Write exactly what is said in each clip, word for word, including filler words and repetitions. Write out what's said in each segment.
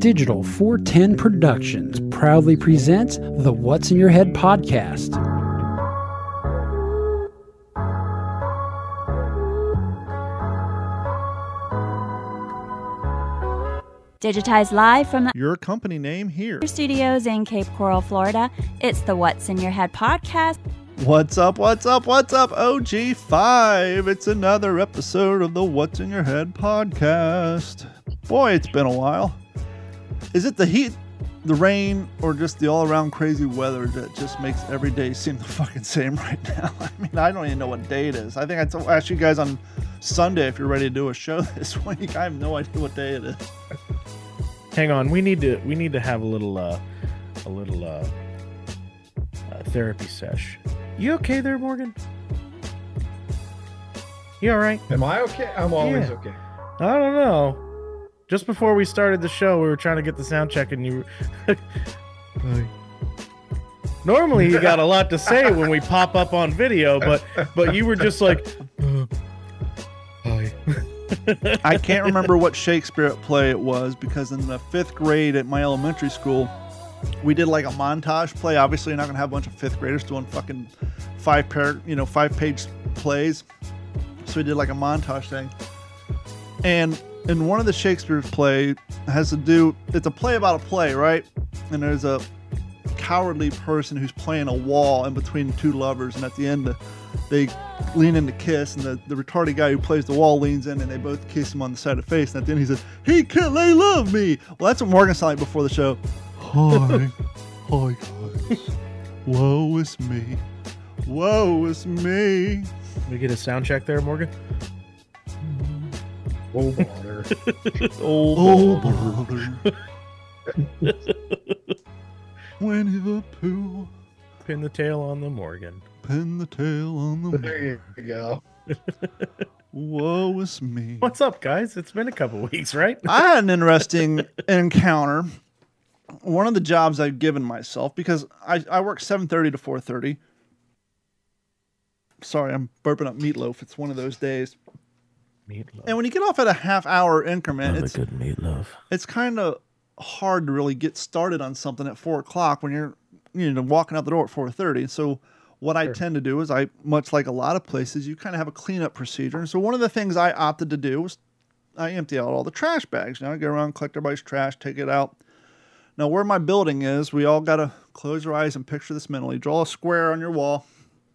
Digital four ten Productions proudly presents the What's in Your Head podcast. Digitized live from the Your company name here. studios in Cape Coral, Florida. It's the What's in Your Head podcast. What's up, what's up, what's up, O G five? It's another episode of the What's in Your Head podcast. Boy, it's been a while. Is it the heat, the rain, or just the all-around crazy weather that just makes every day seem the fucking same right now? I mean, I don't even know what day it is. I think I told, asked you guys on Sunday if you're ready to do a show this week. I have no idea what day it is. Hang on, we need to we need to have a little uh a little uh, uh therapy sesh. You okay there, Morgan? You all right? Am I okay? I'm always Yeah. okay. I don't know. Just before we started the show, we were trying to get the sound check, and you. Hi. Normally, you got a lot to say when we pop up on video, but but you were just like, uh, hi. I can't remember what Shakespeare play it was because in the fifth grade at my elementary school, we did like a montage play. Obviously, you're not going to have a bunch of fifth graders doing fucking five pair, you know, five page plays. So we did like a montage thing. And in one of the Shakespeare play has to do, it's a play about a play, right? And there's a cowardly person who's playing a wall in between two lovers. And at the end, they lean in to kiss, and the, the retarded guy who plays the wall leans in, and they both kiss him on the side of the face. And at the end, he says, "He can't, they love me." Well, that's what Morgan sounded like before the show. Hi, hi guys. Woe is me. Woe is me. We get a sound check there, Morgan. Oh, bother. Oh, bother. Winnie the Pooh. Pin the tail on the Morgan. Pin the tail on the There you go. Woe is me. What's up, guys? It's been a couple weeks, right? I had an interesting encounter. One of the jobs I've given myself, because I, I work seven thirty to four thirty. Sorry, I'm burping up meatloaf. It's one of those days. Meatloaf. And when you get off at a half hour increment, Love it's, a good meatloaf. it's kind of hard to really get started on something at four o'clock when you're you know walking out the door at four thirty. So what I tend to do is I, much like a lot of places, you kind of have a cleanup procedure. And so one of the things I opted to do was I empty out all the trash bags. You know, I go around, collect everybody's trash, take it out. Now, where my building is, we all got to close our eyes and picture this mentally. Draw a square on your wall.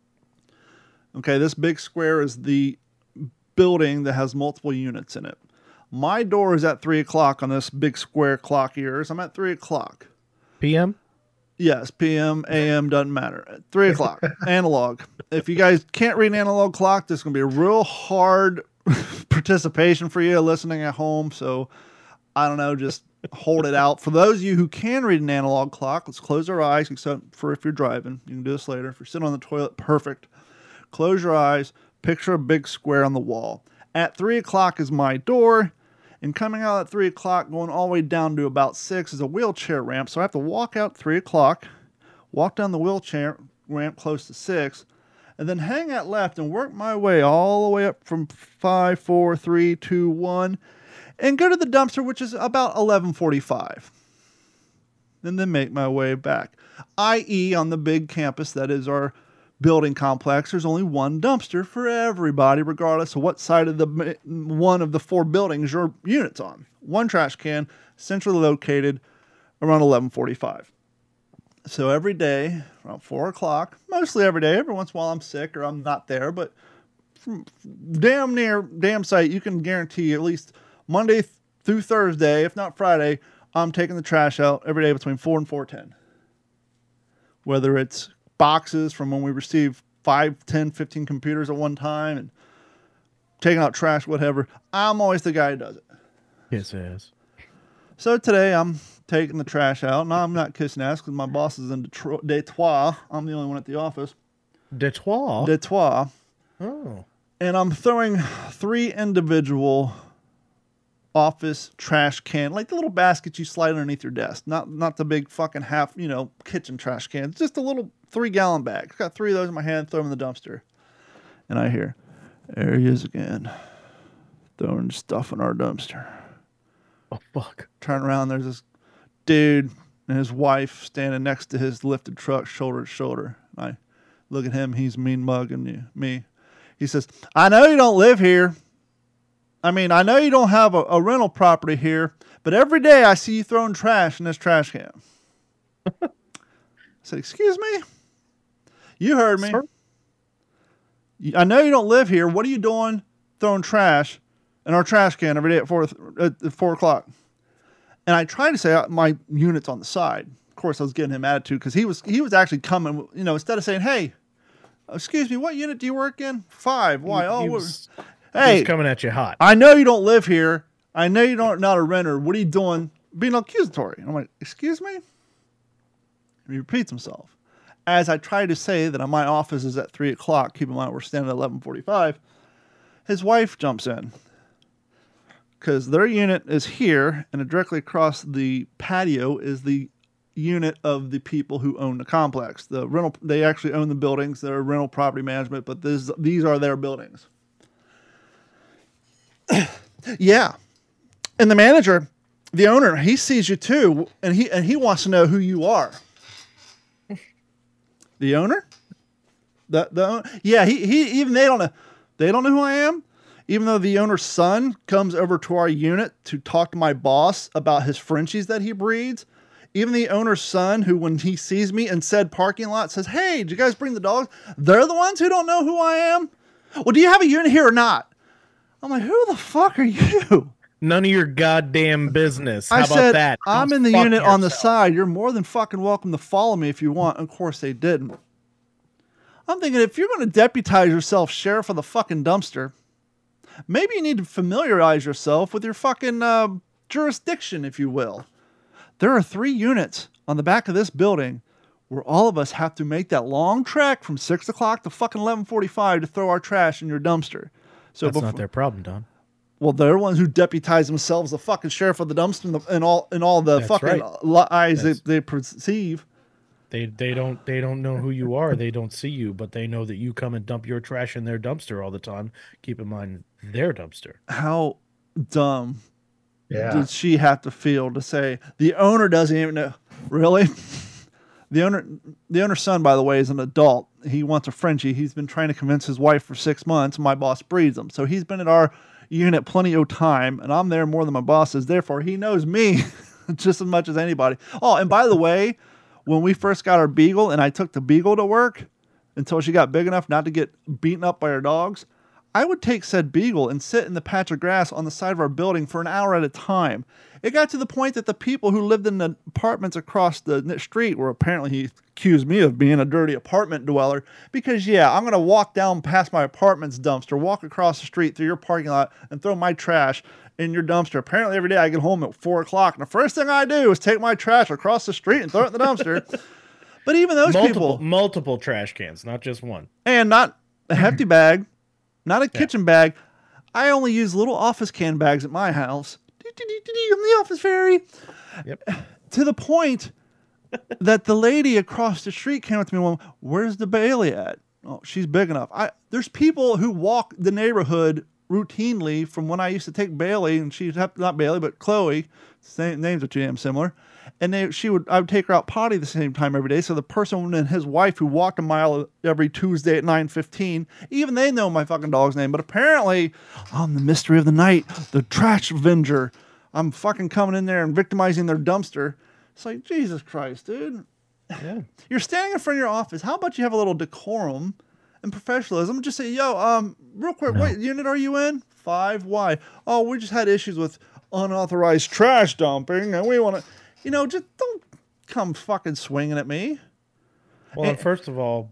Okay, this big square is the building that has multiple units in it. My door is at three o'clock on this big square clock of yours. I'm at three o'clock. P M? Yes, P M, A M, doesn't matter. At three o'clock, analog. If you guys can't read an analog clock, this is going to be a real hard participation for you listening at home. So, I don't know, just hold it out. For those of you who can read an analog clock, let's close our eyes, except for if you're driving. You can do this later. If you're sitting on the toilet, perfect. Close your eyes. Picture a big square on the wall. At three o'clock is my door. And coming out at three o'clock, going all the way down to about six is a wheelchair ramp. So I have to walk out three o'clock, walk down the wheelchair ramp close to six, and then hang out left and work my way all the way up from five, four, three, two, one, and go to the dumpster, which is about eleven forty-five. And then make my way back. that is, on the big campus that is our building complex, there's only one dumpster for everybody, regardless of what side of the one of the four buildings your unit's on. One trash can, centrally located around eleven forty-five. So every day, around four o'clock, mostly every day, every once in a while I'm sick or I'm not there, but from damn near, damn sight, you can guarantee at least Monday through Thursday, if not Friday, I'm taking the trash out every day between four and four ten. Whether it's boxes from when we receive five, ten, fifteen computers at one time and taking out trash, whatever. I'm always the guy who does it. Yes, it is. So today I'm taking the trash out. Now I'm not kissing ass because my boss is in Detroit, Detroit. I'm the only one at the office. Detroit? Detroit. Oh. And I'm throwing three individual office trash can, like the little basket you slide underneath your desk. Not not the big fucking half, you know, kitchen trash cans. Just a little three gallon bag. Got three of those in my hand, throw them in the dumpster. And I hear, there he is again, throwing stuff in our dumpster. Oh, fuck. Turn around, there's this dude and his wife standing next to his lifted truck, shoulder to shoulder. I look at him. He's mean mugging you, me. He says, I know you don't live here. I mean, I know you don't have a, a rental property here, but every day I see you throwing trash in this trash can. I said, excuse me? You heard me. Sir? I know you don't live here. What are you doing throwing trash in our trash can every day at four, at four o'clock? And I tried to say uh, my unit's on the side. Of course, I was giving him attitude because he was he was actually coming, you know, instead of saying, hey, excuse me, what unit do you work in? Five. Why? He- Oh, he what- was- hey, He's coming at you hot. I know you don't live here. I know you don't not a renter. What are you doing being accusatory? I'm like, excuse me? And he repeats himself. As I try to say that my office is at three o'clock, keep in mind we're standing at eleven forty-five, his wife jumps in. Because their unit is here, and directly across the patio is the unit of the people who own the complex. The rental, they actually own the buildings. They're rental property management, but this, these are their buildings. Yeah. And the manager, the owner, he sees you too, and he and he wants to know who you are. The owner? The the own- yeah, he he even they don't know they don't know who I am. Even though the owner's son comes over to our unit to talk to my boss about his Frenchies that he breeds. Even the owner's son, who when he sees me in said parking lot says, hey, did you guys bring the dogs? They're the ones who don't know who I am? Well, do you have a unit here or not? I'm like, who the fuck are you? None of your goddamn business. How I about said, that? I'm Go in the fuck unit on the yourself. side. You're more than fucking welcome to follow me if you want. Of course they didn't. I'm thinking, if you're going to deputize yourself sheriff of the fucking dumpster, maybe you need to familiarize yourself with your fucking uh, jurisdiction, if you will. There are three units on the back of this building where all of us have to make that long trek from six o'clock to fucking eleven forty-five to throw our trash in your dumpster. So That's before, not their problem, Don. well, they're the ones who deputize themselves the fucking sheriff of the dumpster and, the, and all and all the That's fucking right. lies they, That's- they perceive. They they don't they don't know who you are. They don't see you, but they know that you come and dump your trash in their dumpster all the time. Keep in mind their dumpster. How dumb Yeah. did she have to feel to say the owner doesn't even know? Really? The owner, the owner's son, by the way, is an adult. He wants a Frenchie. He's been trying to convince his wife for six months. My boss breeds them, so he's been at our unit plenty of time, and I'm there more than my boss is. Therefore, he knows me just as much as anybody. Oh, and by the way, when we first got our beagle, and I took the beagle to work until she got big enough not to get beaten up by her dogs, I would take said beagle and sit in the patch of grass on the side of our building for an hour at a time. It got to the point that the people who lived in the apartments across the street were apparently, he accused me of being a dirty apartment dweller because, yeah, I'm going to walk down past my apartment's dumpster, walk across the street through your parking lot and throw my trash in your dumpster. Apparently every day I get home at four o'clock and the first thing I do is take my trash across the street and throw it in the dumpster. But even those multiple people, multiple trash cans, not just one. and not a hefty bag, not a kitchen bag. I only use little office can bags at my house. I'm the office fairy. Yep. To the point that the lady across the street came up to me and went, where's the Bailey at? Oh, she's big enough. I There's people who walk the neighborhood routinely from when I used to take Bailey, and she'd have, not Bailey, but Chloe. Same, names are too damn similar. And they, she would, I would take her out potty the same time every day. So the person and his wife who walked a mile every Tuesday at nine fifteen, even they know my fucking dog's name. But apparently, I'm the mystery of the night, the trash avenger. I'm fucking coming in there and victimizing their dumpster. It's like, Jesus Christ, dude. Yeah. You're standing in front of your office. How about you have a little decorum and professionalism? Just say, yo, um, real quick, No. what unit are you in? Five. Why? Oh, we just had issues with unauthorized trash dumping, and we want to, you know, just don't come fucking swinging at me. Well, and first of all,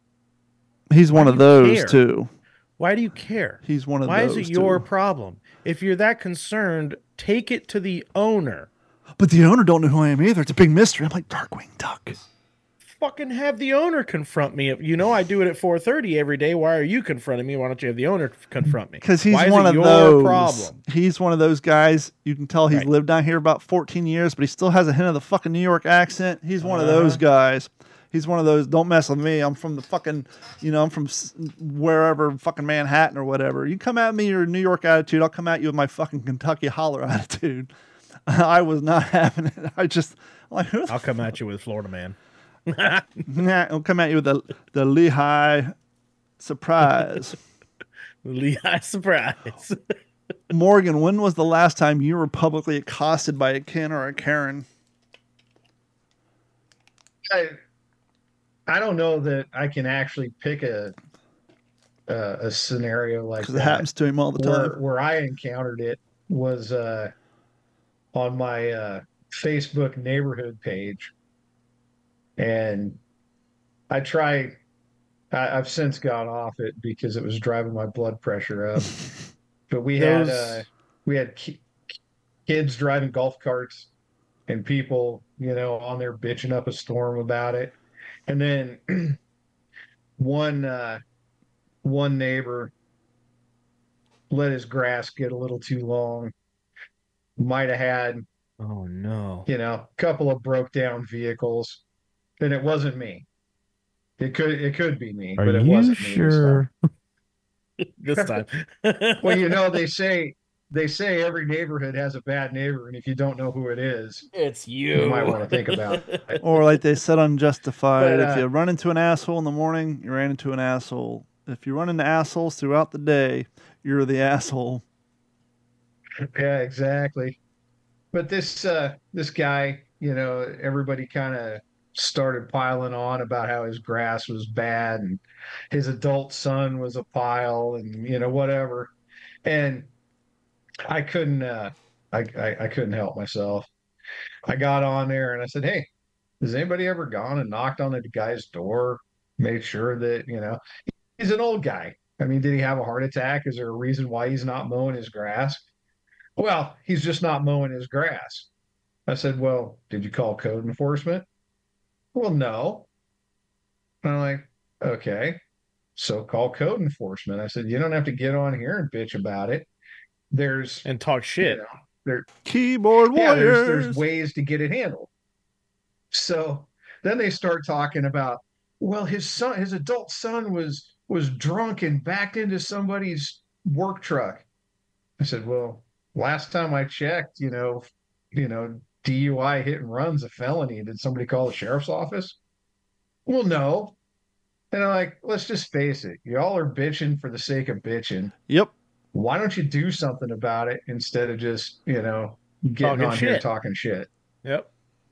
He's one do of you those care? too. why do you care? He's one of Why those is it your too. problem? If you're that concerned, take it to the owner. But the owner don't know who I am either. It's a big mystery. I'm like Darkwing Duck. Fucking have the owner confront me. You know I do it at four thirty every day. Why are you confronting me? Why don't you have the owner confront me? Because he's Why is one it of your those. problem? He's one of those guys. You can tell he's Right. lived down here about fourteen years, but he still has a hint of the fucking New York accent. He's one of those Uh-huh. guys. He's one of those. Don't mess with me. I'm from the fucking, you know, I'm from s- wherever, fucking Manhattan or whatever. You come at me your New York attitude, I'll come at you with my fucking Kentucky holler attitude. I was not having it. I just like who the I'll come at you with Florida Man. Nah, I'll come at you with the the Lehigh surprise. Lehigh surprise. Morgan, when was the last time you were publicly accosted by a Ken or a Karen? I, I don't know that I can actually pick a uh, a scenario like Because that. it happens to him all the where, time. where I encountered it was uh, on my uh, Facebook neighborhood page, and I tried. I, I've since gone off it because it was driving my blood pressure up. But we had Those- uh, we had ki- kids driving golf carts and people, you know, on there bitching up a storm about it, and then one uh, one neighbor let his grass get a little too long. Might have had, Oh no. you know, a couple of broke down vehicles, and it wasn't me. It could it could be me, Are but it you wasn't me this time. sure? This time. Well, you know, they say they say every neighborhood has a bad neighbor, and if you don't know who it is, It's you. you might want to think about it. Or like they said Unjustified, But, if uh, you run into an asshole in the morning, you ran into an asshole. If you run into assholes throughout the day, you're the asshole. Yeah, exactly. But this uh this guy, you know, everybody kind of started piling on about how his grass was bad and his adult son was a pile and you know whatever. And I couldn't uh I, I I couldn't help myself. I got on there and I said, "Hey, has anybody ever gone and knocked on the guy's door, made sure that, you know, he's an old guy. I mean, did he have a heart attack? Is there a reason why he's not mowing his grass?" "Well, he's just not mowing his grass." I said, "Well, did you call code enforcement?" "Well, no." And I'm like, "Okay, so call code enforcement." I said, "You don't have to get on here and bitch about it. There's, And talk shit. you know, there, Keyboard yeah, warriors. there's, there's ways to get it handled." So then they start talking about, well, his son, his adult son was was drunk and backed into somebody's work truck. I said, "Well, last time I checked, you know, you know, D U I hit and run's a felony. Did somebody call the sheriff's office?" "Well, no." And I'm like, let's just face it. Y'all are bitching for the sake of bitching. Yep. Why don't you do something about it instead of just, you know, getting Talking on here shit. talking shit? Yep.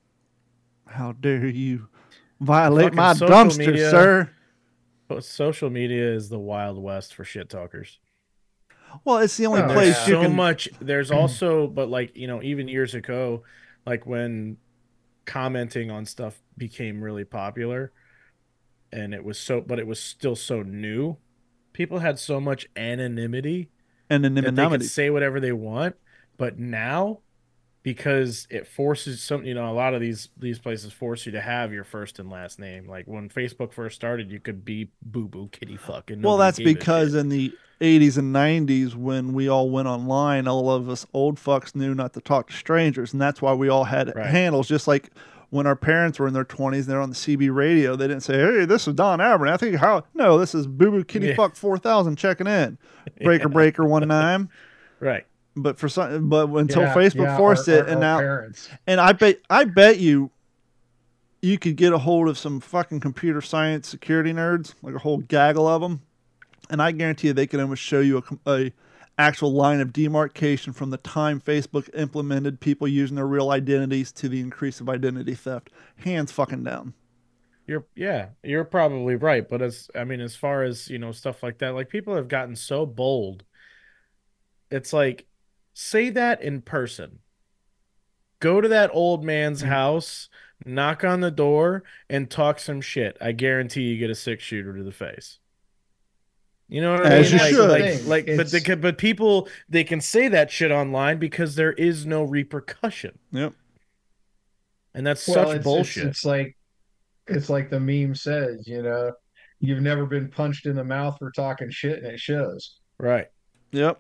How dare you violate Fucking my social dumpster, media. sir? But social media is the Wild West for shit talkers. Well, it's the only Oh, place yeah. you So can. much. There's also, but like, you know, even years ago, like when commenting on stuff became really popular and it was so, but it was still so new, people had so much anonymity And that they could anonymity. say whatever they want. But now, because it forces some, you know, a lot of these these places force you to have your first and last name. Like when Facebook first started, you could be Boo Boo Kitty Fuck. And Well, nobody that's gave a because shit. in the eighties and nineties, when we all went online, all of us old fucks knew not to talk to strangers, and that's why we all had Right. handles. Just like when our parents were in their twenties, and they're on the C B radio, they didn't say, "Hey, this is Don Abernathy." I think how no, this is Boo Boo Kitty Yeah. Fuck four thousand checking in, Breaker Breaker one nine. Right. But for some, but until Yeah, Facebook yeah, forced our- it, our- and our now, parents. and I bet, I bet you, you could get a hold of some fucking computer science security nerds, like a whole gaggle of them, and I guarantee you they can almost show you a, com- a actual line of demarcation from the time Facebook implemented people using their real identities to the increase of identity theft. Hands fucking down. You're yeah, you're probably right. But as I mean, as far as, you know, stuff like that, like people have gotten so bold. It's like, say that in person. Go to that old man's house, knock on the door, and talk some shit. I guarantee you get a six shooter to the face. You know what I As mean? you like, should. like, like but they It's- can, but people they can say that shit online because there is no repercussion, Yep. and that's Well, such it's, it's, bullshit. it's like it's like the meme says, you know, you've never been punched in the mouth for talking shit, and it shows. Right? Yep.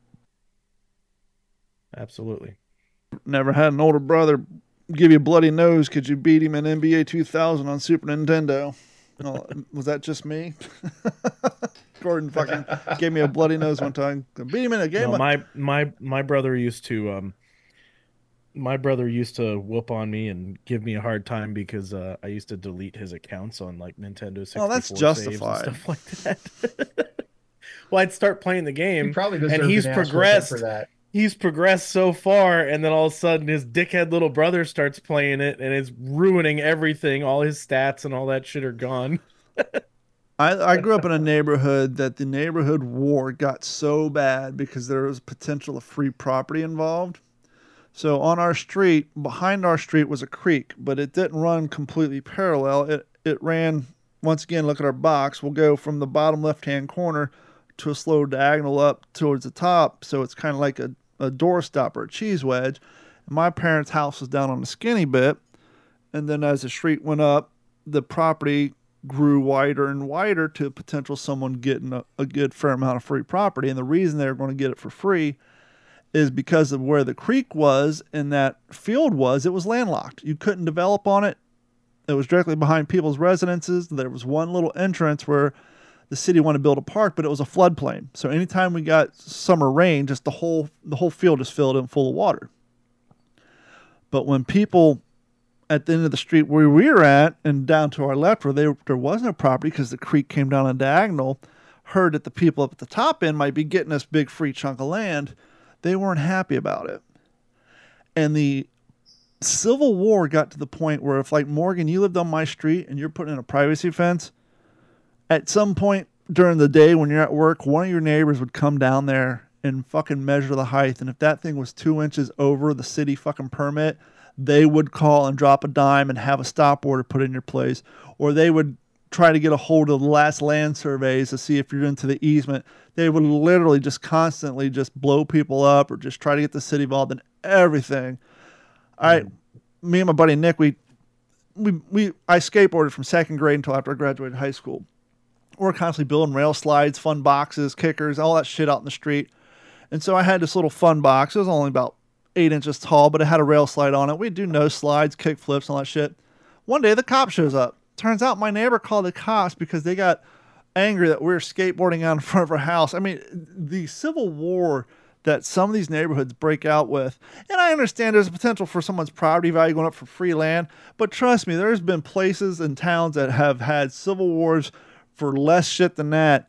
Absolutely. Never had an older brother give you a bloody nose because you beat him in N B A two thousand on Super Nintendo. Oh, was that just me? Gordon fucking gave me a bloody nose one time. I beat him in a game. No, of- my my my brother used to um my brother used to whoop on me and give me a hard time because uh, I used to delete his accounts on like Nintendo Oh, that's sixty-four saves and justified. stuff like that. Well, I'd start playing the He game, probably and deserved he's an ass whooping progressed. for that. He's progressed so far, and then all of a sudden his dickhead little brother starts playing it, and it's ruining everything. All his stats and all that shit are gone. I, I grew up in a neighborhood that the neighborhood war got so bad because there was potential of free property involved. So on our street, behind our street was a creek, but it didn't run completely parallel. It it ran, once again, look at our box. We'll go from the bottom left-hand corner to a slow diagonal up towards the top. So it's kind of like a, a doorstop or a cheese wedge. And my parents' house was down on the skinny bit. And then as the street went up, the property grew wider and wider to potential someone getting a, a good fair amount of free property. And the reason they were going to get it for free is because of where the creek was and that field was, it was landlocked. You couldn't develop on it. It was directly behind people's residences. There was one little entrance where the city wanted to build a park, but it was a floodplain. So anytime we got summer rain, just the whole the whole field is filled in full of water. But when people at the end of the street where we were at and down to our left where they, there was no property because the creek came down a diagonal, heard that the people up at the top end might be getting this big free chunk of land, they weren't happy about it. And the Civil War got to the point where if, like, Morgan, you lived on my street and you're putting in a privacy fence, at some point during the day when you're at work, one of your neighbors would come down there and fucking measure the height. And if that thing was two inches over the city fucking permit, they would call and drop a dime and have a stop order put in your place. Or they would try to get a hold of the last land surveys to see if you're into the easement. They would literally just constantly just blow people up or just try to get the city involved in everything. All right, me and my buddy Nick, we, we, we, I skateboarded from second grade until after I graduated high school. We're constantly building rail slides, fun boxes, kickers, all that shit out in the street. And so I had this little fun box. It was only about eight inches tall, but it had a rail slide on it. We'd do no slides, kick flips, all that shit. One day the cop shows up. Turns out my neighbor called the cops because they got angry that we were skateboarding out in front of our house. I mean, the Civil War that some of these neighborhoods break out with, and I understand there's a potential for someone's property value going up for free land, but trust me, there's been places and towns that have had civil wars for less shit than that.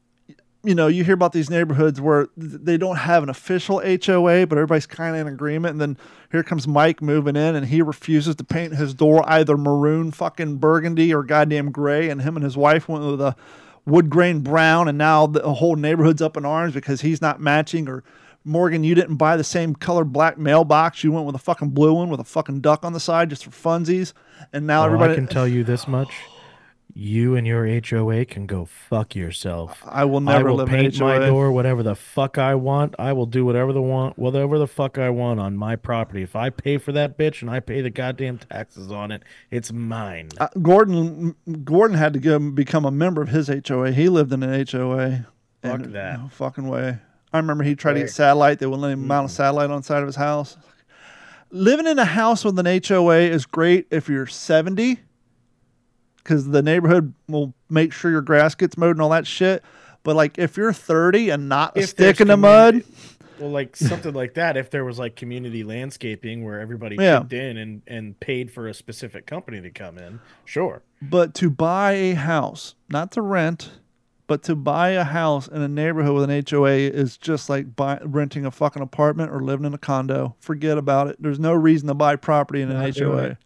You know, you hear about these neighborhoods where they don't have an official H O A, but everybody's kind of in agreement. And then here comes Mike moving in and he refuses to paint his door either maroon fucking burgundy or goddamn gray. And him and his wife went with a wood grain brown. And now the whole neighborhood's up in arms because he's not matching. Or Morgan, you didn't buy the same color black mailbox. You went with a fucking blue one with a fucking duck on the side just for funsies. And now Oh, everybody I can tell you this much. You and your H O A can go fuck yourself. I will never I will live in paint H O A. my door whatever the fuck I want. I will do whatever the want, whatever the fuck I want on my property. If I pay for that bitch and I pay the goddamn taxes on it, it's mine. Uh, Gordon Gordon had to go become a member of his H O A. He lived in an H O A. Fuck and, that. No fucking way. I remember he tried to Right. get satellite. They wouldn't let him mount a satellite on the side of his house. Living in a house with an H O A is great if you're seventy, because the neighborhood will make sure your grass gets mowed and all that shit. But like if you're thirty and not a If stick there's in the mud, community- Well, like something like that, if there was like community landscaping where everybody Yeah. chipped in and, and paid for a specific company to come in, sure. but to buy a house, not to rent, but to buy a house in a neighborhood with an H O A is just like buy, renting a fucking apartment or living in a condo. Forget about it. There's no reason to buy property in an Not H O A doing it.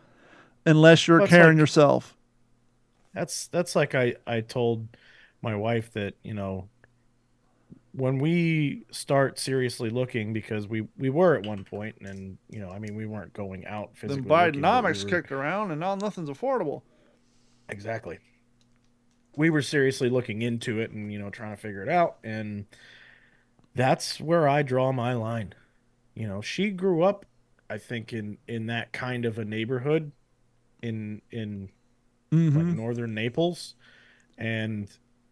unless you're Well, it's carrying like- yourself. That's that's like I, I told my wife that, you know, when we start seriously looking, because we, we were at one point, and, you know, I mean, we weren't going out physically. Then looking, but we Bidenomics were- kicked around and now nothing's affordable. Exactly. We were seriously looking into it and, you know, trying to figure it out. And that's where I draw my line. You know, she grew up, I think, in, in that kind of a neighborhood in, in like Mm-hmm. northern Naples. And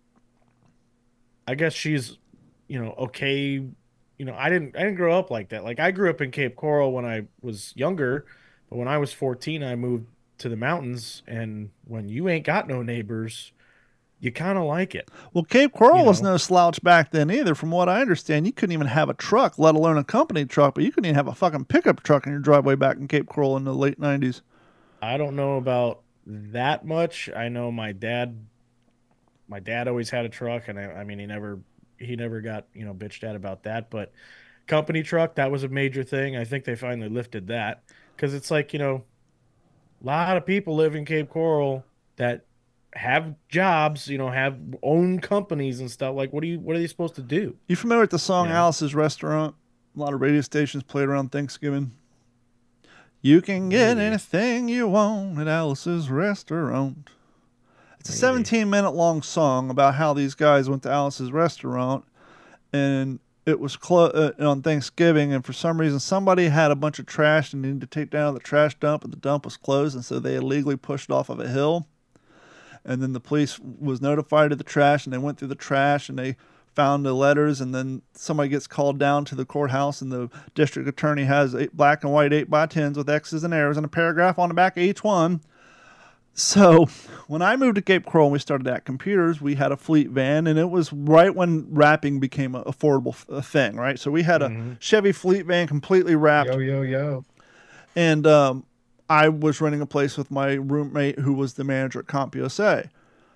I guess she's, you know, okay. You know, I didn't, I didn't grow up like that. Like I grew up in Cape Coral when I was younger, but when I was fourteen, I moved to the mountains. And when you ain't got no neighbors, you kind of like it. Well, Cape Coral You was know. no slouch back then either. From what I understand, you couldn't even have a truck, let alone a company truck, but you couldn't even have a fucking pickup truck in your driveway back in Cape Coral in the late nineties. I don't know about that much. I know my dad, my dad always had a truck, and I, I mean, he never, he never got, you know, bitched at about that. But company truck, that was a major thing. I think they finally lifted that because it's like, you know, a lot of people live in Cape Coral that have jobs, you know, have own companies and stuff. Like, what do you, what are they supposed to do? You familiar with the song Yeah. Alice's Restaurant? A lot of radio stations played around Thanksgiving. You can get Maybe. anything you want at Alice's Restaurant. It's a Maybe. seventeen minute long song about how these guys went to Alice's Restaurant and it was clo- uh, on Thanksgiving, and for some reason somebody had a bunch of trash and needed to take down the trash dump, and the dump was closed, and so they illegally pushed it off of a hill. And then the police was notified of the trash, and they went through the trash, and they found the letters, and then somebody gets called down to the courthouse, and the district attorney has eight black and white eight by tens with X's and arrows and a paragraph on the back of each one. So when I moved to Cape Coral and we started at computers, we had a fleet van, and it was right when wrapping became an affordable f- a thing, right? So we had a Mm-hmm. Chevy fleet van completely wrapped, Yo, yo, yo. and um, I was renting a place with my roommate who was the manager at CompUSA.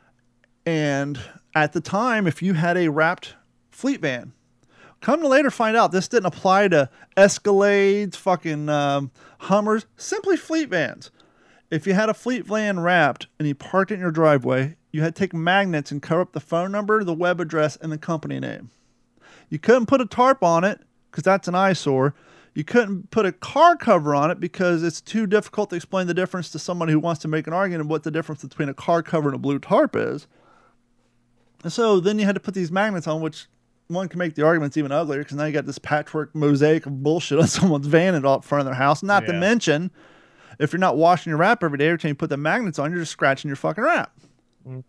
And at the time, if you had a wrapped fleet van, come to later find out this didn't apply to Escalades, fucking um, Hummers, simply fleet vans. If you had a fleet van wrapped and you parked it in your driveway, you had to take magnets and cover up the phone number, the web address, and the company name. You couldn't put a tarp on it because that's an eyesore. You couldn't put a car cover on it because it's too difficult to explain the difference to somebody who wants to make an argument of what the difference between a car cover and a blue tarp is. And so then you had to put these magnets on, which one can make the arguments even uglier because now you got this patchwork mosaic of bullshit on someone's van and out front of their house. Not to Yeah. mention, if you're not washing your wrap every day, every time you put the magnets on, you're just scratching your fucking wrap. Mm.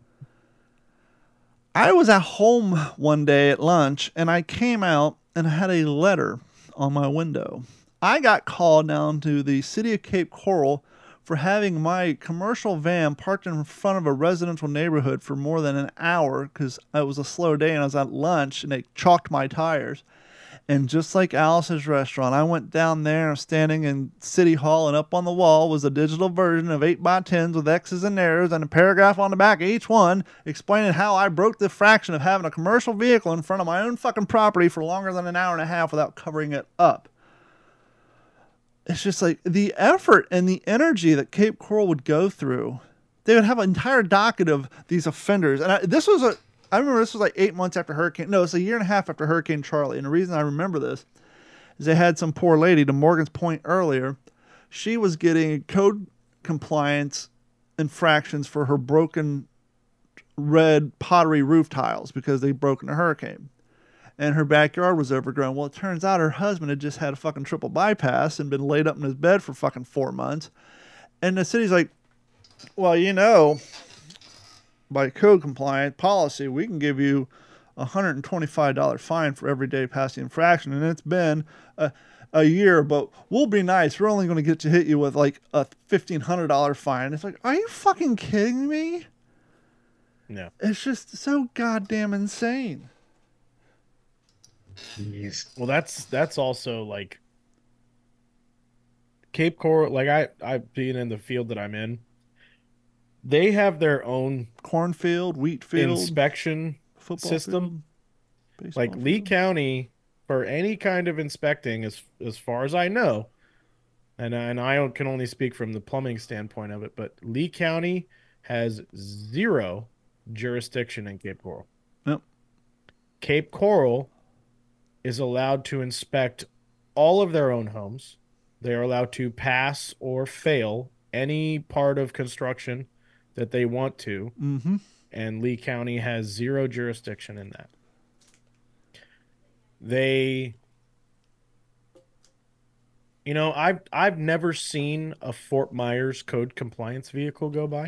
I was at home one day at lunch, and I came out and I had a letter on my window. I got called down to the city of Cape Coral for having my commercial van parked in front of a residential neighborhood for more than an hour because it was a slow day and I was at lunch and they chalked my tires. And just like Alice's Restaurant, I went down there, I'm standing in City Hall, and up on the wall was a digital version of eight by tens with X's and arrows and a paragraph on the back of each one explaining how I broke the fraction of having a commercial vehicle in front of my own fucking property for longer than an hour and a half without covering it up. It's just like the effort and the energy that Cape Coral would go through. They would have an entire docket of these offenders. And I, this was a, I remember this was like eight months after Hurricane, no, it's a year and a half after Hurricane Charlie. And the reason I remember this is they had some poor lady, to Morgan's point earlier, she was getting code compliance infractions for her broken red pottery roof tiles because they broke in a hurricane. And her backyard was overgrown. Well, it turns out her husband had just had a fucking triple bypass and been laid up in his bed for fucking four months. And the city's like, well, you know, by code compliant policy, we can give you a one hundred twenty-five dollars fine for every day past the infraction. And it's been a, a year, but we'll be nice. We're only going to get to hit you with like a fifteen hundred dollars fine. It's like, are you fucking kidding me? No. It's just so goddamn insane. Jeez. Well, that's that's also like Cape Coral. Like I, I being in the field that I'm in, they have their own Cornfield, wheat field, inspection football system. field, baseball Like Lee field. County, for any kind of inspecting, as as far as I know, and and I can only speak from the plumbing standpoint of it, but Lee County has zero jurisdiction in Cape Coral. Yep. Cape Coral is allowed to inspect all of their own homes. They are allowed to pass or fail any part of construction that they want to, Mm-hmm. and Lee County has zero jurisdiction in that. They, you know, I've I've never seen a Fort Myers code compliance vehicle go by.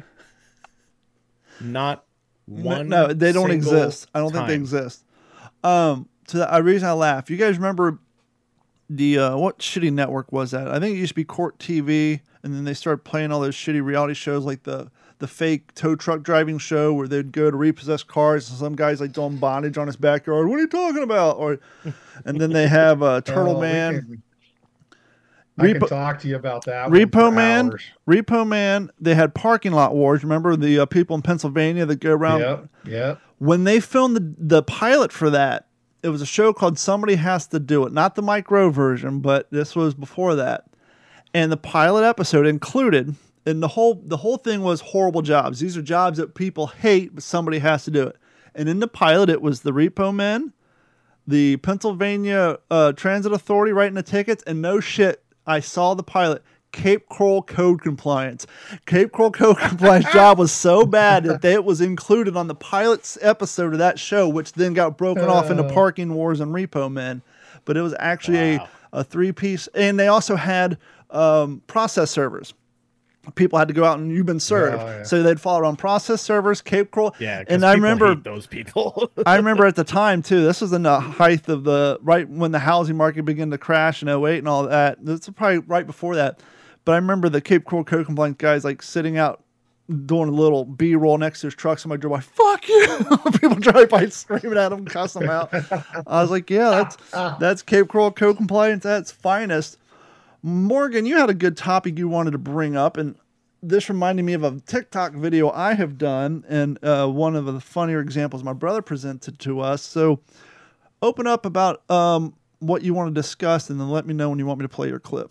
Not one. No, they don't single exist. I don't think they time. exist. Um, so the uh, reason I laugh, you guys remember the uh, what shitty network was that? I think it used to be Court T V, and then they started playing all those shitty reality shows like the the fake tow truck driving show where they'd go to repossess cars and some guy's like doing bondage on his backyard. What are you talking about? Or and then they have uh, Turtle Oh, we Man. can- I can talk to you about that. one Repo for Man, hours. Repo Man. They had parking lot wars. Remember the uh, people in Pennsylvania that go around. Yep, yep. When they filmed the, the pilot for that, it was a show called Somebody Has to Do It. Not the Mike Rowe version, but this was before that. And the pilot episode included, and the whole the whole thing was horrible jobs. These are jobs that people hate, but somebody has to do it. And in the pilot, it was the Repo Men, the Pennsylvania uh, Transit Authority writing the tickets, and no shit, I saw the pilot. Cape Coral Code Compliance. Cape Coral Code Compliance job was so bad that it was included on the pilot's episode of that show, which then got broken off into Parking Wars and Repo Men. But it was actually Wow. a, a three-piece. And they also had um, process servers. People had to go out and you've been served. Oh, yeah. So they'd follow it on process servers, Cape Coral. Yeah, 'cause and I people remember hate those people. I remember at the time too, this was in the height of the, right when the housing market began to crash in oh eight and all that. This was probably right before that. But I remember the Cape Coral Code Compliance guys like sitting out doing a little B-roll next to his truck. Somebody drove by, fuck you. People drive by screaming at them, cussing them out. I was like, yeah, that's, that's Cape Coral Code Compliance at its finest. Morgan, you had a good topic you wanted to bring up, and this reminded me of a TikTok video I have done, and uh, one of the funnier examples my brother presented to us. So open up about um, what you want to discuss, and then let me know when you want me to play your clip.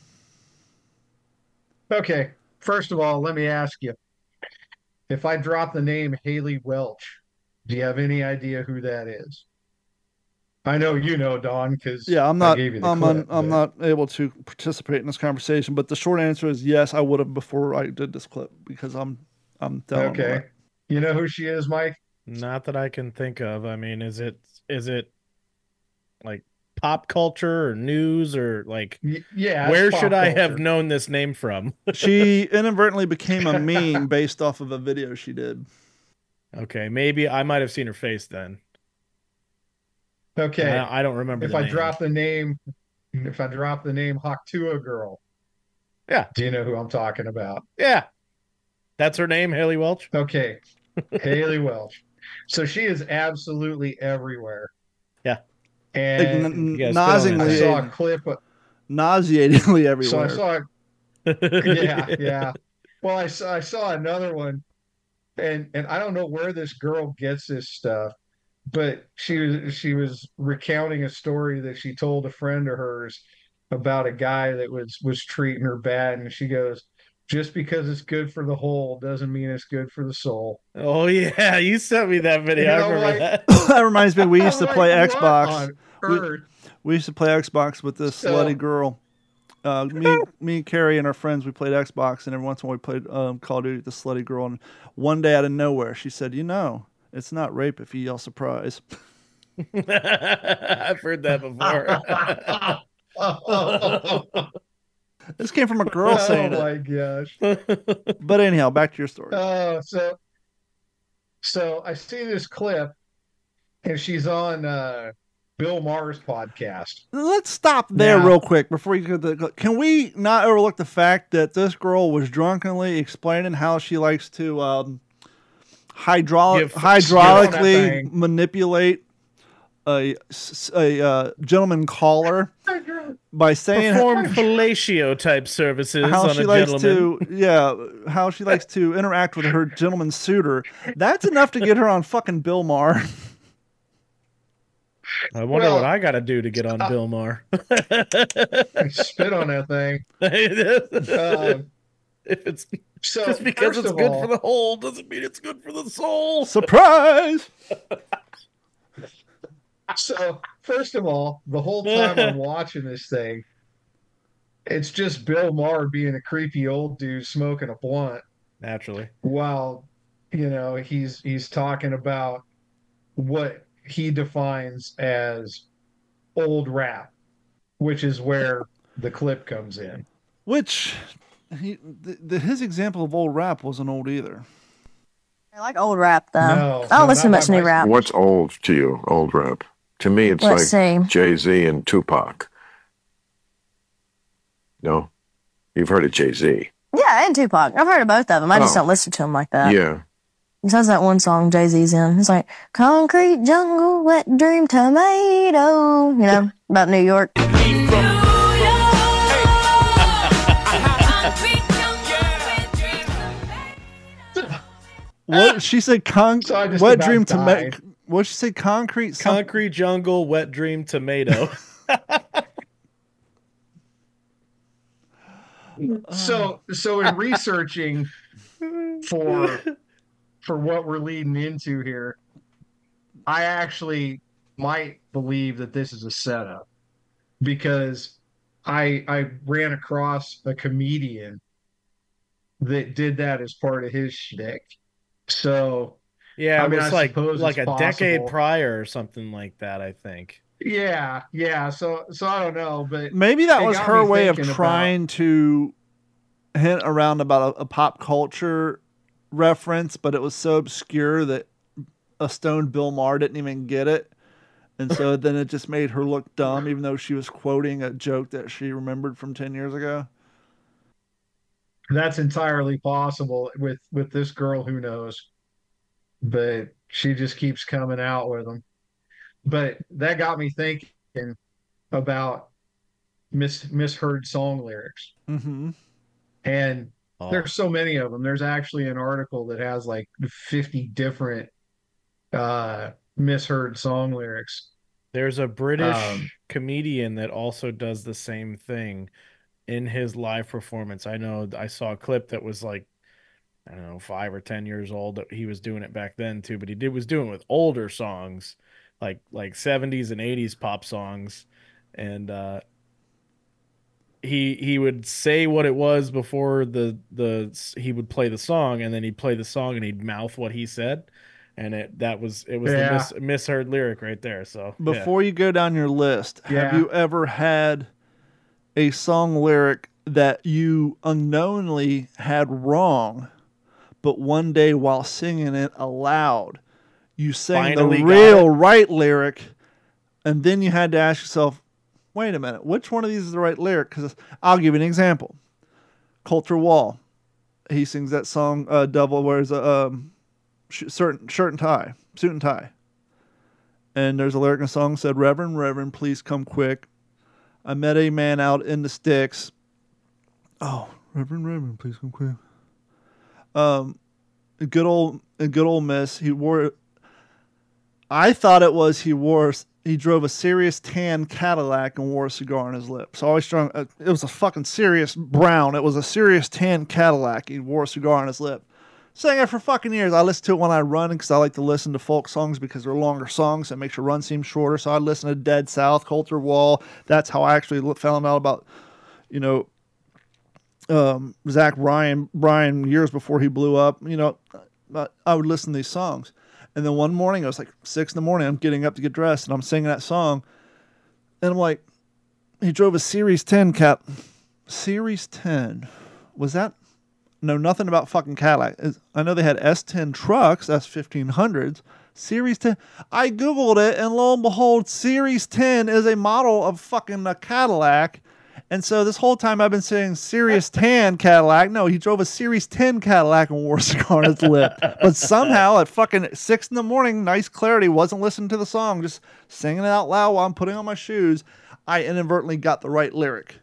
Okay. First of all, let me ask you, if I drop the name Haley Welch, do you have any idea who that is? I know you know, Don, because Yeah, I'm I not. gave you the I'm clip, un, I'm but- not able to participate in this conversation. But the short answer is yes. I would have before I did this clip because I'm I'm telling Okay. You know who she is, Mike? Not that I can think of. I mean, is it is it like pop culture or news or like Y- yeah. it's where pop should I have culture. known this name from? She inadvertently became a meme based off of a video she did. Okay, maybe I might have seen her face then. Okay. I, I don't remember. if the I name. drop the name, if I drop the name Haktua Girl, Yeah. do you know who I'm talking about? Yeah, that's her name, Haley Welch. Okay. Haley Welch. So she is absolutely everywhere. Yeah. Like, And n- you guys fit on I that. nauseatingly, saw a clip. Of, nauseatingly so everywhere. I saw, yeah, yeah. Well, I saw, I saw another one, and and I don't know where this girl gets this stuff, but she was she was recounting a story that she told a friend of hers about a guy that was was treating her bad, and she goes, "Just because it's good for the whole doesn't mean it's good for the soul." Oh yeah, you sent me that video. I You know, remember like- that. That reminds me. We used to I'm play like, what Xbox. on We- earth? We used to play Xbox with this So- slutty girl. Uh, me, me, Carrie, and our friends, we played Xbox, and every once in a while we played um, Call of Duty with the slutty girl. And one day out of nowhere, she said, "You know, it's not rape if you yell surprise." I've heard that before. This came from a girl Oh saying it. my gosh. But anyhow, back to your story. Oh, so so I see this clip, and she's on uh, Bill Maher's podcast. Let's stop there Now- real quick before you go to the. Can we not overlook the fact that this girl was drunkenly explaining how she likes to um, hydraulic Give- spit on that hydraulically thing. manipulate a s- a uh, gentleman caller by saying Perform fellatio type services how on she a likes gentleman. to yeah how she likes to interact with her gentleman suiter. That's enough to get her on fucking Bill Maher. I wonder Well, what I got to do to get on Bill Maher. Spit on that thing. if Um, it's so just because first it's of good all, for the whole doesn't mean it's good for the soul. Surprise! So, first of all, the whole time I'm watching this thing, it's just Bill Maher being a creepy old dude smoking a blunt Naturally. while, you know, he's he's talking about what he defines as old rap, which is where the clip comes in. Which he the, the, his example of old rap wasn't old either. I like old rap though. No, I don't no, listen to not much by new my- rap. What's old to you, old rap? To me, it's Let's like see. Jay-Z and Tupac. No, you've heard of Jay-Z. Yeah, and Tupac. I've heard of both of them. I just Oh. don't listen to them like that. Yeah. Besides that one song Jay-Z's in. It's like, concrete jungle, wet dream tomato. You know, about New York. What she said? Con- So I just wet about dream to died. make. What she say? Concrete. some- Concrete jungle, wet dream tomato. So so in researching for for what we're leading into here, I actually might believe that this is a setup because I I ran across a comedian that did that as part of his shtick. So Yeah, I it mean, was I like suppose like a it's decade possible. prior or something like that, I think. yeah, yeah. So so I don't know, but Maybe that It was got her me way of thinking about- trying to hint around about a, a pop culture reference, but it was so obscure that a stoned Bill Maher didn't even get it. And so then it just made her look dumb, even though she was quoting a joke that she remembered from ten years ago. that's entirely possible with with this girl. Who knows? But she just keeps coming out with them. But that got me thinking about mis misheard song lyrics, Mm-hmm. and Oh, there's so many of them. There's actually an article that has like fifty different uh misheard song lyrics. there's a British Um, comedian that also does the same thing in his live performance. I know I saw a clip that was like, I don't know, five or ten years old that he was doing it back then too, but he did was doing it with older songs, like like seventies and eighties pop songs, and uh, he he would say what it was before the the he would play the song, and then he'd play the song and he'd mouth what he said, and it that was it was Yeah. the mis, misheard lyric right there. So yeah. Before you go down your list, have Yeah. you ever had a song lyric that you unknowingly had wrong, but one day while singing it aloud, you sang Finally the got real it? right lyric, and then you had to ask yourself, wait a minute, which one of these is the right lyric? Because I'll give you an example. Culture Wall, he sings that song, uh, Devil Wears a um, sh- certain shirt and tie, suit and tie. And there's a lyric in the song that said, Reverend, Reverend, please come quick. I met a man out in the sticks. Oh, Reverend, Reverend, please come quick. Um, a good old, a good old miss. He wore. I thought it was he wore. He drove a serious tan Cadillac and wore a cigar on his lips. So I always strung. Uh, it was a fucking serious brown. It was a serious tan Cadillac. He wore a cigar on his lip. Sang it for fucking years. I listen to it when I run because I like to listen to folk songs because they're longer songs. It makes your run seem shorter. So I listen to Dead South, Culture Wall. That's how I actually l- found out about, you know, um, Zach Bryan, Bryan years before he blew up. You know, I, I would listen to these songs. And then one morning, it was like six in the morning, I'm getting up to get dressed and I'm singing that song. And I'm like, he drove a Series ten cat. Series ten. Was that? Know nothing about fucking Cadillac. Is- I know they had S ten trucks, S fifteen hundreds. Series ten. I Googled it, and lo and behold, Series ten is a model of fucking a Cadillac. And so this whole time I've been saying Series ten Cadillac. No, he drove a Series ten Cadillac and wore a cigar on his lip. But somehow at fucking six in the morning, nice clarity, wasn't listening to the song, just singing it out loud while I'm putting on my shoes. I inadvertently got the right lyric.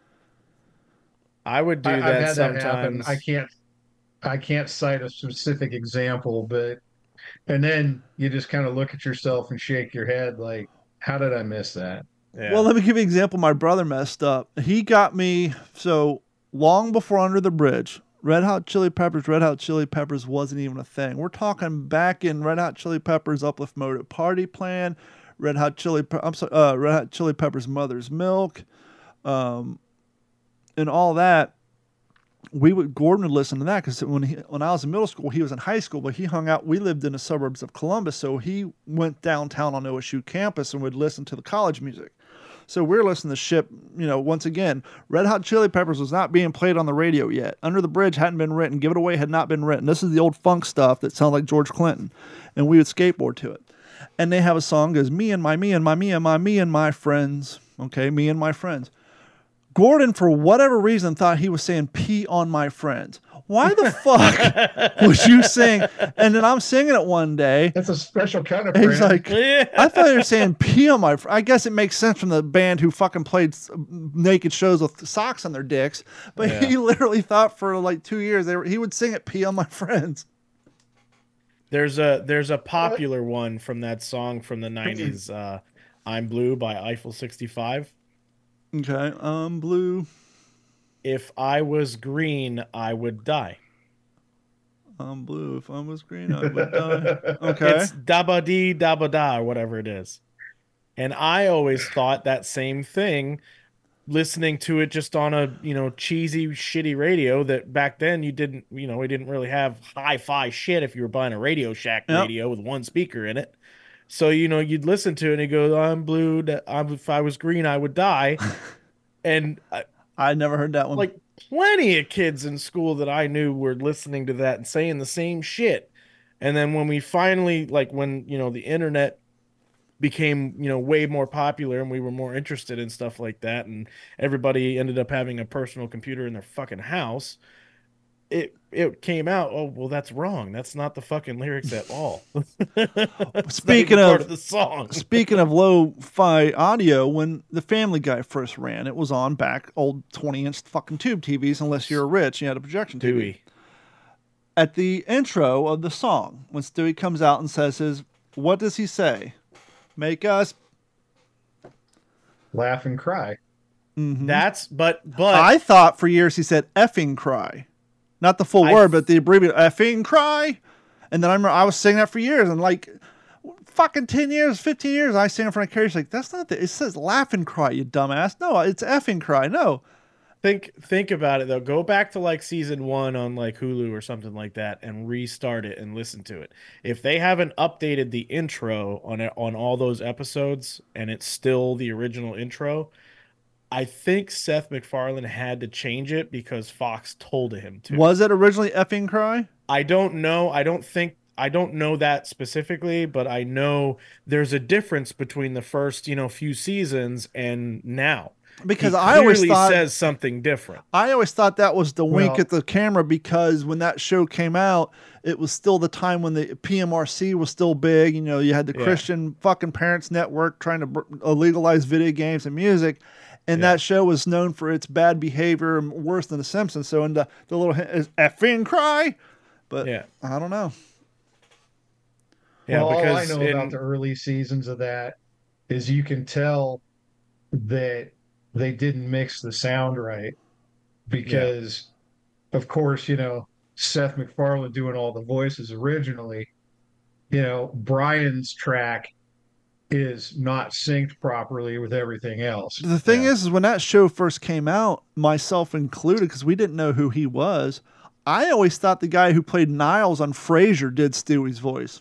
I would do I, I've that had that happen. sometimes. I can't, I can't cite a specific example, but and then you just kind of look at yourself and shake your head, like, how did I miss that? Yeah. Well, let me give you an example. My brother messed up. He got me, so long before Under the Bridge, Red Hot Chili Peppers, Red Hot Chili Peppers wasn't even a thing. We're talking back in Red Hot Chili Peppers Uplift Motive Party Plan, Red Hot Chili, Pe- I'm sorry, uh, Red Hot Chili Peppers Mother's Milk, um, and all that. We would Gordon would listen to that because when he when I was in middle school, he was in high school, but he hung out. We lived in the suburbs of Columbus, so he went downtown on O S U campus and would listen to the college music. So we're listening to shit. You know, once again, Red Hot Chili Peppers was not being played on the radio yet. Under the Bridge hadn't been written. Give It Away had not been written. This is the old funk stuff that sounded like George Clinton, and we would skateboard to it. And they have a song that goes, "Me and my me and my me and my me and my friends." Okay, me and my friends. Gordon, for whatever reason, thought he was saying pee on my friends. Why the fuck would you sing? And then I'm singing it one day. That's a special kind of And friend. he's like, I thought they were saying pee on my fr-. I guess it makes sense from the band who fucking played s- naked shows with socks on their dicks. But Yeah. he literally thought for like two years they were, he would sing it pee on my friends. There's a there's a popular one from that song from the nineties, uh, "I'm Blue" by Eiffel sixty-five. Okay, um, blue. If I was green, I would die. I'm blue. If I was green, I would die. Okay. It's dabba dee dabba da or whatever it is. And I always thought that same thing, listening to it just on a, you know, cheesy, shitty radio that back then you didn't, you know, we didn't really have hi-fi shit if you were buying a Radio Shack Yep. radio with one speaker in it. So, you know, you'd listen to it and it goes, I'm blue. da- I'm, if I was green, I would die. And I, I never heard that one. like plenty of kids in school that I knew were listening to that and saying the same shit. And then when we finally, like when, you know, the internet became, you know, way more popular and we were more interested in stuff like that and everybody ended up having a personal computer in their fucking house, it it came out, oh, well, that's wrong. That's not the fucking lyrics at all. It's Speaking not even part of- of the song. Speaking of lo-fi audio, when the Family Guy first ran, it was on back old twenty-inch fucking tube T Vs. Unless you were rich, you had a projection T V. Dewey. At the intro of the song, when Stewie comes out and says his, what does he say? Make us. Laugh and cry. Mhm. That's, but, but. I thought for years he said effing cry, not the full I- word, but the abbreviated effing cry. And then I remember I was saying that for years, and like fucking ten years, fifteen years, I sang in front of Carrie. She's like, that's not the. It says laugh and cry, you dumbass. No, it's effing cry. No. Think think about it though. Go back to like season one on like Hulu or something like that and restart it and listen to it. If they haven't updated the intro on it, on all those episodes and it's still the original intro, I think Seth MacFarlane had to change it because Fox told him to. Was it originally effing cry? I don't know. I don't think I don't know that specifically, but I know there's a difference between the first, you know, few seasons and now. Because He I always clearly thought says something different. I always thought that was the wink Well- at the camera, because when that show came out, it was still the time when the P M R C was still big. You know, you had the Yeah. Christian fucking Parents Network trying to br- uh, legalize video games and music. And Yeah. that show was known for its bad behavior and worse than The Simpsons. So, in the, the little hint is effing cry. But Yeah. I don't know. Yeah, well, all I because know in- about the early seasons of that is you can tell that they didn't mix the sound right because, of course, you know, Seth MacFarlane doing all the voices originally, you know, Brian's track is not synced properly with everything else. The thing Yeah. is, is when that show first came out, myself included, because we didn't know who he was, I always thought the guy who played Niles on Frasier did Stewie's voice.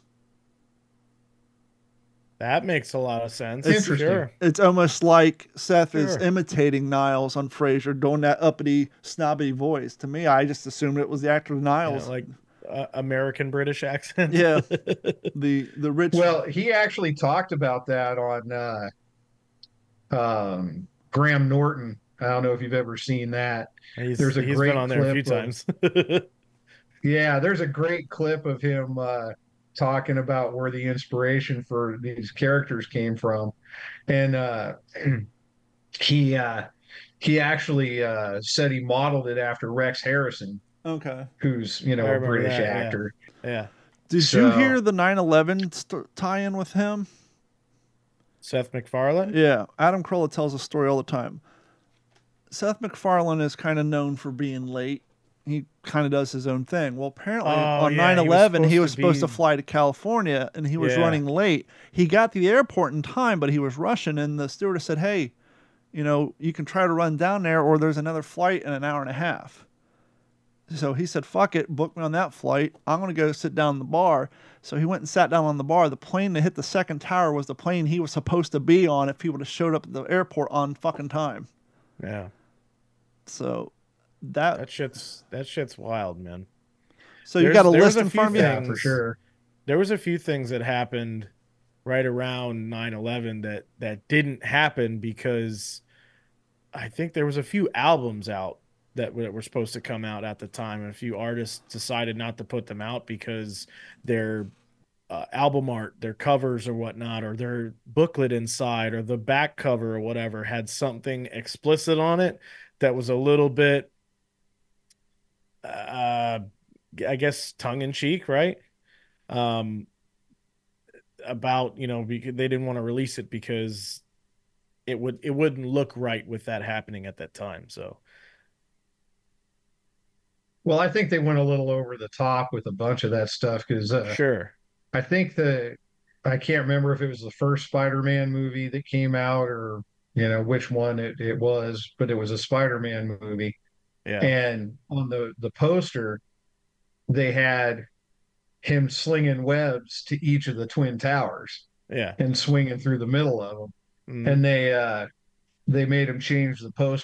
That makes a lot of sense. Interesting. Sure. It's almost like Seth is Sure. imitating Niles on Frasier, doing that uppity, snobby voice. To me, I just assumed it was the actor Yeah, Niles. like uh, American British accent. Yeah, the the rich. Well, he actually talked about that on uh, um, Graham Norton. I don't know if you've ever seen that. he's, There's a he's great been on there a few clip of- times. Yeah, there's a great clip of him uh, talking about where the inspiration for these characters came from, and uh, he uh, he actually uh, said he modeled it after Rex Harrison, okay. who's you I know a remember British that, yeah. actor. Yeah. Did you So- hear the nine eleven st- tie-in with him? Seth MacFarlane? Yeah, Adam Carolla tells a story all the time. Seth MacFarlane is kind of known for being late. He kind of does his own thing. Well, apparently Oh, on yeah, nine he was eleven, he supposed was to supposed to be- fly to California, and he was Yeah. running late. He got to the airport in time, but he was rushing, and the stewardess said, hey, you know, you can try to run down there, or there's another flight in an hour and a half. So he said, fuck it, book me on that flight. I'm going to go sit down in the bar. So he went and sat down on the bar. The plane that hit the second tower was the plane he was supposed to be on if he would have showed up at the airport on fucking time. Yeah. So that, That shit's that shit's wild, man. so you there's- got a there was list a in few front of you? Yeah, for things. sure. There was a few things that happened right around nine eleven that that didn't happen because I think there was a few albums out that were, that were supposed to come out at the time, and a few artists decided not to put them out because their uh, album art, their covers or whatnot, or their booklet inside, or the back cover or whatever had something explicit on it that was a little bit, uh, I guess, tongue in cheek, right? Um, about, you know, because they didn't want to release it because it would it wouldn't look right with that happening at that time. So Well, I think they went a little over the top with a bunch of that stuff because uh, sure, I think the I can't remember if it was the first Spider-Man movie that came out or you know which one it, it was, but it was a Spider-Man movie. yeah, And on the the poster, they had him slinging webs to each of the twin towers yeah. and swinging through the middle of them. Mm. And they uh they made him change the poster